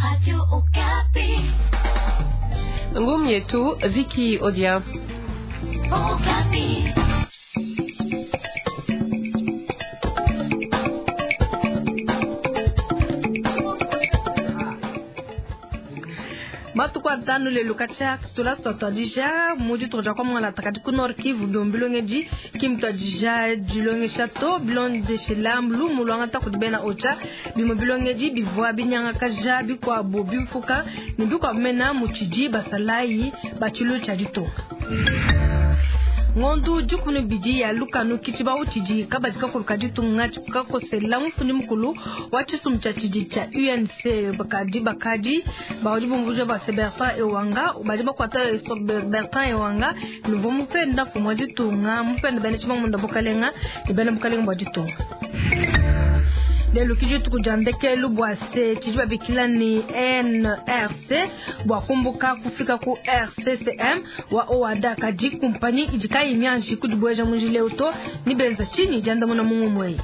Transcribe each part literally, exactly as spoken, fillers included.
Radio Okapi. Ngumi yetu Vicky Odia. Okapi. Batu kwa tanu le lukacha tula soto dija mudi toja kwa mwana takati ku Nord Kivu bombilonge ji kimto dija julonge chateau blonde de chelam lu mulanga ta kudibena ocha bimo bilonge ji bivwa binyanga kaja bikwa bobi mfuka ni bikwa mena muchiji basalai bachilu chadito ngondu jukunu biji ya lukanu kitiba uchiji kabajika kulukadi tunga chuka kosela mfundi mkulu wachisu mchachiji cha U N C bakadi bakadi baudi bumbuja ba Bertin Ewanga bajiba kwata Bertin Ewanga nuvo mupenda fumwaji tunga mupenda bene chima munda bokalenga ibene bokalenga mwaji tunga Delu kiju tukujandeke lubwase chijiba bikila ni N R C wakumbuka kufika ku R C C M wa Owada kaji kumpani ijika imyanji kudibweja munjile uto ni benza chini janda muna mungu mwei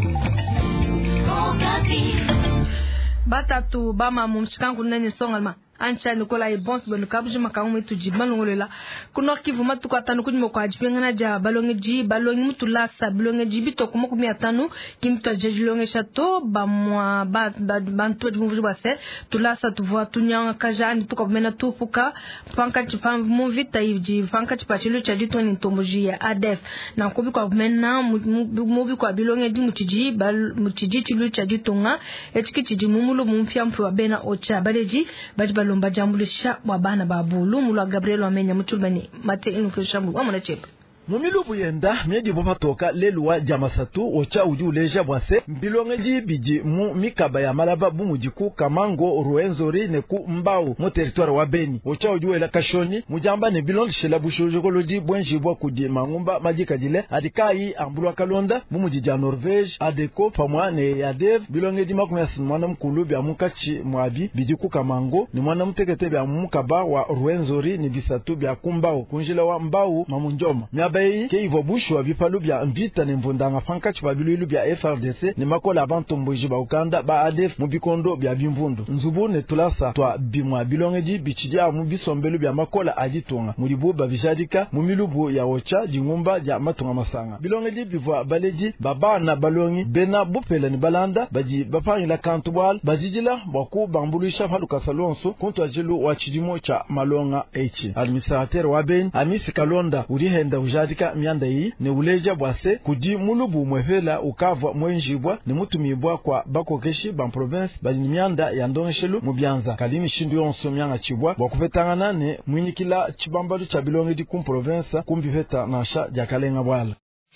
Batatu bama mumshikangu nani songalma ancha nikola ibons bonu kabju makamu itu jibman ngolela kuno kivu matuko atanu kunimo kwa jipengana ja balonge ji balonge mutula sa balonge ji bitoko mo kumi atanu kimto jejulonge chateau ba mwa ba bantu jumuvu base tulasa tuvoa tunyanga kajani tuko mena tupuka panka chipam mu vita iji panka chipachilu cha dito ni ntomboji ya A D F na kubi kwa mena mubi kwa bilonge di mutiji bal mutiji chilu cha ditonga etiki chiji mumulo mumpia mpwa bena ocha baleji bajibalo lomba jambulisha wabana babulu mulwa Gabriel wamenya mutulbani mate inukishambu wamona chepa Mumilubu yenda miedi bopa toka leluwa jamasatu ocha uji uleja bwase mbilongeji biji mu mikaba ya malaba bumujiku kamango ruenzori neku mbao mu territoire wa Beni ocha uji wela kashoni mujamba ne bilonge shela bushojokoloji bwenji bwa kudi mangumba majika jile adikai ambulwa kalonda bumujija Norvège adeko pamwa ne yadev bilongeji makumyasi mwana mkulu bya mukachi mwabi bijiku kamango ni mwana mtekete bya mukaba wa ruenzori ni bisatu bya kumbao kunjila wa mbao mamunjoma Bayi ke ivo bushwa bipalu bya mvita ne mvundanga fanka chibabilu bya F R D C ne makola abantomboji ba ukanda ba A D F mubikondo bya bimvundu nzubu ne tulasa twa bimwa bilongeji bichija mu bisombelu bya makola ajitunga mulibu babijadika mu milubu ya ocha jingumba ja matunga masanga bilongeji bivwa baleji babana balongi bena bupela ni balanda baji bapangila kantubwal bajijila baku bambulisha faluka salonso kontu ajilu wa chidimo cha malonga H administrateur wa Ben Amisi Kalonda urihenda uja Adika mianda hii ne uleja bwase kudi mulubu mwefela ukavwa mwenjibwa ne mutumibwa kwa bakokeshi ban province bali mianda ya ndongeshelu mubyanza kalimi shindu yonso myanga chibwa bakufetangana ne mwinikila chibambalu cha bilonge di kum province kumbiveta nasha jakalenga bwala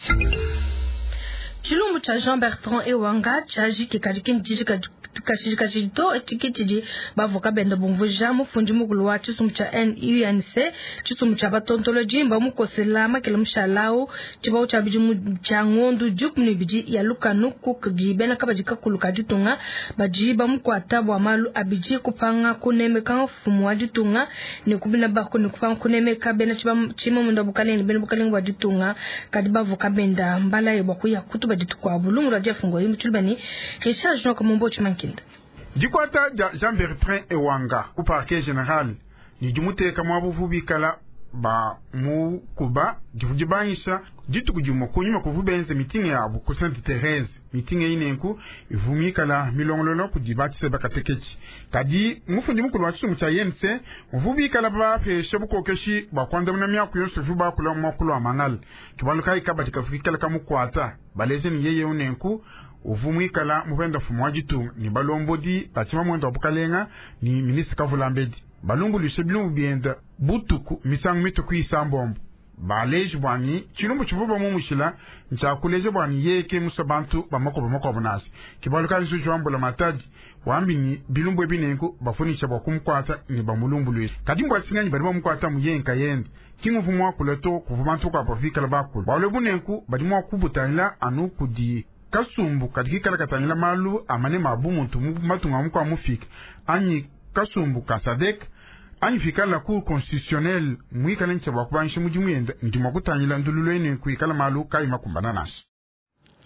Chilumbu cha Jean Bertrand Ewanga chaji kikajikini jijika kashijika jito etikitiji bavoka benda bumvuja mufundi mukulu wa chisum cha N U N C chisum cha batontoloji mba mukoselama kila mshalao chibao cha biji cha ngondu jukuni biji ya lukanu kukijibena kabajika kuluka jitunga bajiba mkwata bwa malu abiji kupanga kunemeka fumu wa jitunga ni kubina bako ni kupanga kunemeka bena chiba chima munda bukaleni bena bukaleni wa jitunga kadiba voka benda mbala yebwa kuya kutuba jitu kwa bulungu radia fungo yimu chulbani Richard Jean Kamombo Chumankinda Dikwata Jean Bertrand Ewanga ku parquet général ni jumute kama buvubi kala ba mu kuba divujibanyisha ditu kujuma kunyuma kuvubenze meeting ya bu ku Sainte Thérèse meeting yinenku ivumikala milongololo kudibatise bakatekechi kadi mufundi mukulu wa chumu cha Y N C muvubi kala ba peshe bukokeshi bakwanda munamya kuyonso vuba kula makulu amangal kibalukai kabatika fikala kamukwata baleze ni yeye unenku uvumikala muvenda fumwajitu ni balombodi bachima mwenda bukalenga ni ministre Kavulambedi balungu liseblu bienda butuku misang mituku isambombo balej bwani chilumbu chivuba mu mushila ncha kuleje bwani yeke musabantu bamakobo makobo nasi kibaluka nzu jwambola matadi wambini bilumbu ebinenko bafuni cha bakumkwata ni bamulumbu lwe kadimbo atsinganyi bali bamkwata mu yenka yende kingu vumwa kuleto kuvumantu kwa profika la bakulu bawle bunenko badimwa kubutanila anu kudi kasumbu kadiki kala katangila malu amane mabu muntu matunga mukwa mufika anyi kasumbu kasadek anyi fika la cour constitutionnelle mwika nche bakubanshi mujimu yenda ndima kutangila ndululu ene kuikala malu kai makumbana nashi Chilumbu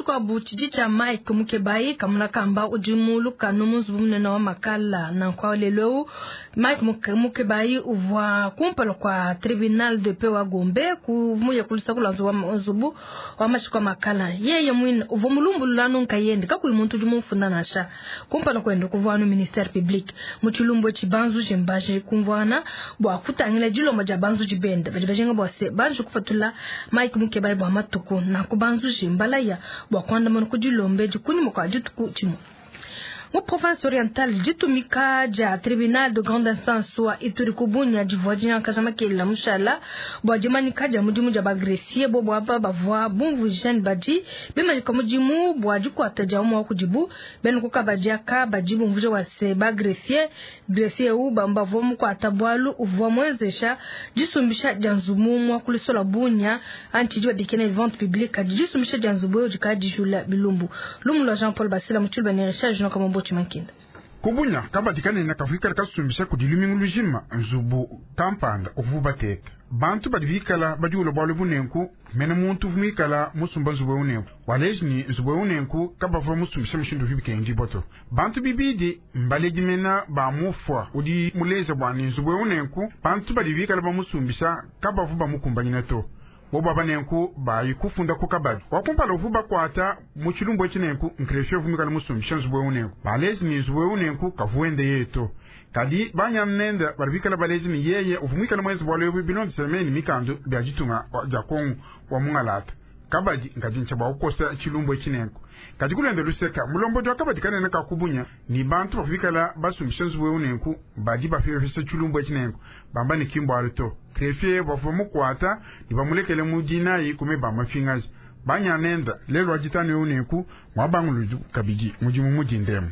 kwa buchiji cha Mike Mukebai kamuna kamba ujimulu kanumu zubumne na wa makala na kwa lelo Mike Mukebai uvwa kumpalo kwa tribunal de paix wa Gombe kumuye kulisa kula zubu wa mashikwa makala yeye mwin uvumulumbu lanu nkayende kaku imuntu jumu fundanasha kumpalo kwendo kuvwanu ministère public muchilumbo chibanzu jembaje kumvwana bwa kutangila jilo moja banzu jibende bajibajenga bwa se banzu kufatula Mike Mukebai bwa matuko na kubanzu jimbalaya bwa kwanda manu kujilombe jikuni mukwa jituku chimu mu province orientale jitumika ja tribunal de grande instance wa Ituri kubunya jivojinya kajama kila mushala bwa jimani kaja mujimu ja bagrefier bo bwa baba vwa bumvu jean baji bema ko mujimu bwa jiku ataja mu kujibu ben ko kabaja ka bajibu mvuje wa se bagrefier greffier u bamba vo mu kwa tabwalu uvwa mwezesha jisumbisha janzumu mu kulisola bunya anti jiba bikene vente publique jisumbisha janzubu jikaji jula bilumbu lumu la Jean Paul Basila mutulba ne recherche no kama chimankinda kubunya kabatikane na kafika kasumbisha kudilumingu lujima nzubu kampanda uvuba tek bantu badvikala bajulo balo bunenku mena muntu vumikala musumba nzubu unenku walejni nzubu unenku kabava musumbisha mshindu vibike ndi boto bantu bibidi mbaleji mena ba mufwa udi muleza bwani nzubu unenku bantu badvikala ba musumbisha kabavu ba mukumbanyina to boba banenku ba yikufunda kukabadi wakumpala uvuba kwata muchilumbo chinenku nkrefye vumikala musumbisha nzubwe unenku balezi ni nzubwe unenku kavuende yeto kadi banya mnenda barabikala balezi ni yeye uvumikala mwezi bwalewe binondi semeni mikandu biajitunga jakongu wa mungalata kabadi nkadincha ba ukosa chilumbo chinenku kadi kulende luseka mulombo dwa kabadi kanene kakubunya ni bantu bafikala basumbisha nzubwe unenku badi bafefesa chilumbo chinenku bamba ni kimbo alito krefye bafomu kwata nibamulekele mudina yi kume bamafingazi banya nenda lelo ajitani unenku mwabangulu kabiji mujimu mudindemu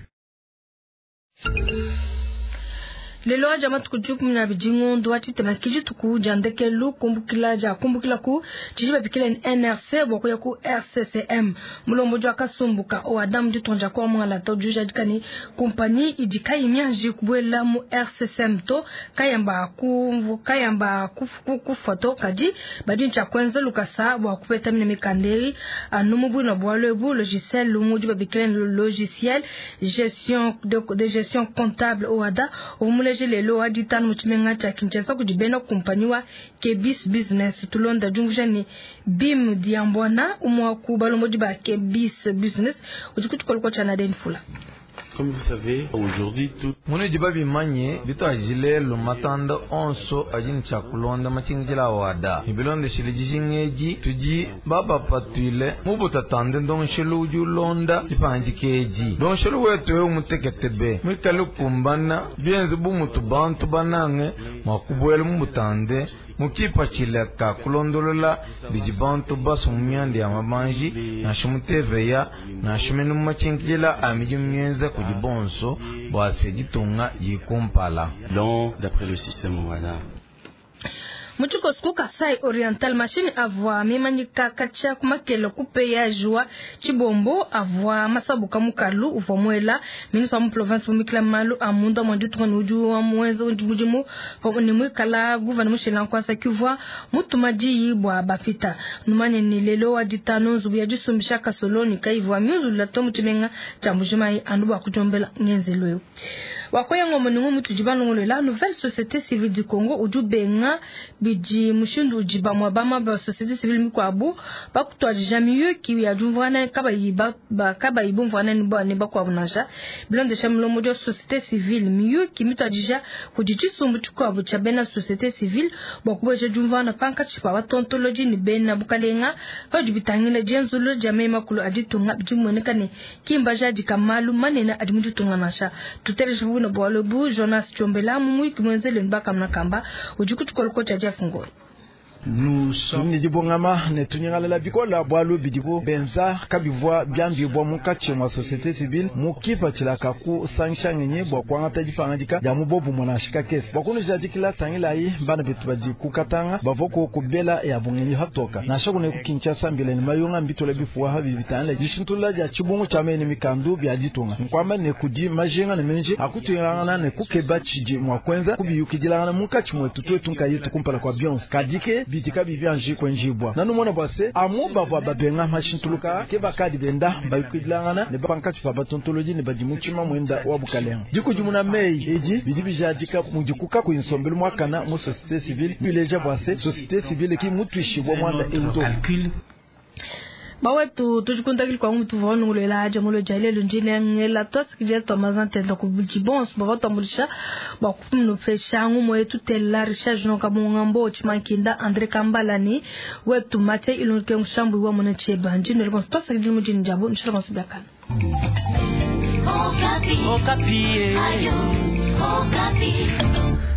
lelo ajama tukujuku mna bijingo ndwati temakiji tuku jandeke lu kumbukila ja kumbukila ku jijiba bikila N R C boko ya ku R C C M mulombo jwa kasumbuka o adam du tonja kwa mwala to juja dikani kompani idikai mianji kubwela mu R C C M to kayamba ku kayamba ku ku foto kaji badincha kwenza lukasa bwa kupeta mine mikanderi anumu bwino bwalo bu logiciel lu mujiba bikila logiciel gestion de de gestion comptable o ada o lelo aditanu muchimenga cha Kinshasa kujibena kumpaniwa Kebis Business tulonda jungujani bim diambona umwa kubalo modiba Kebis Business ujikutukolo cha naden fula. Comme vous savez, aujourd'hui tout mune jibabi manye bito ajile lo matanda onso ajin chakulonda machingila wada ibilonde shilijingeji tuji baba patwile mubuta tande don shiluju londa ipanji keji don shilu wetu umuteketebe mutalu kumbana bienzu bumutu bantu banange makubwele mubutande mukipa chileka kulondolola bijibantu basu myandi ya mabanji na shumuteveya na shumenu machingila amijumyenza kujibonso bwase jitunga jikumpala donc d'après le système Ouada. Mutuko siku Kasai Oriental machine avwa memanyika kacha kumakelo kupe ya jua chibombo avwa masabuka mukalu uvomwela ministre mu province mumikla malu amunda mwanjutu nuju wa mwenzo unjibujimu kwa ni mwikala gouvernement shelan kwa sakivwa mutumaji bwa bafita numanye ni lelo wa ditano zubu ya jisumbisha kasoloni kaivwa myuzu lato mutimenga chambujimai anduba kujombela ngenzelwe wakoya ngomo ningo mutujibano ngolo la nouvelle société civile du Congo ujubenga biji mushindu ujiba mwabama ba société civile mikwabu bakutwa jamiyo ki ya jumvana kaba yiba ba kaba yibumvana ni ba ne bakwa bunaja bilonde shamlo mojo société civile miyo ki mitajija kujichisumbu tukwabu cha bena société civile bakubeje jumvana panka chipa watontology ni bena bukalenga bajubitangile jenzulo jamema makulu ajitunga bijimweneka ne kimbaja jikamalu manena adimutunga nasha tutere na bwalobu Jonas Chombela mumui kimwenzele mbaka mnakamba ujikutukolo cha Jeff Ngoi. Nous sommes ni dibongama ne tunyangala la bikola bwalo bidibo benza kabivwa byambi bwa mukache mwa société civile mukipa chilaka ku sangshangenye bwa kwanga tajifangandika ya mubobu mwanashika kesi bakunu jadikila tangila yi bana bitu badi kukatanga bavoko kubela ya bungenyi hatoka na shakune ku Kinshasa mbele ni mayunga mbitola bifuwa habi bitana jishintula ya chibungu chame ni mikandu bya jitunga nkwamba ne kudi majenga ne menje akutuyangana ne kukeba chiji mwa kwenza kubiyukijilana mukache mwetu twetu nkayitu kumpala kwa Beyonce kadike bidika bibyanji kwenjibwa nanu mona bwase amu bavwa babenga mashintuluka ke bakadi benda bayukidlangana ne bankati fa batontoloji ne bajimuchima mwenda wa bukalenga diku jumuna mei eji bidibijadika mujikuka ku insombelu mwakana mu société civile bileja bwase société civile ki mutwishibwa mwanda eudo bawetu tujikuntakili kwa mtu vonu ngulela aja mulo jaile lunjine ngela tosi kije to mazante la kubuji bons bawato mulisha bakumno fesha ngumo yetu tella recherche no kabungambo chimankinda Andre Kambalani wetu mate ilunke mshambu wa mona cheba njine le tosi kije mujini jabu nshira konsibiakana Okapi Okapi Ayo Okapi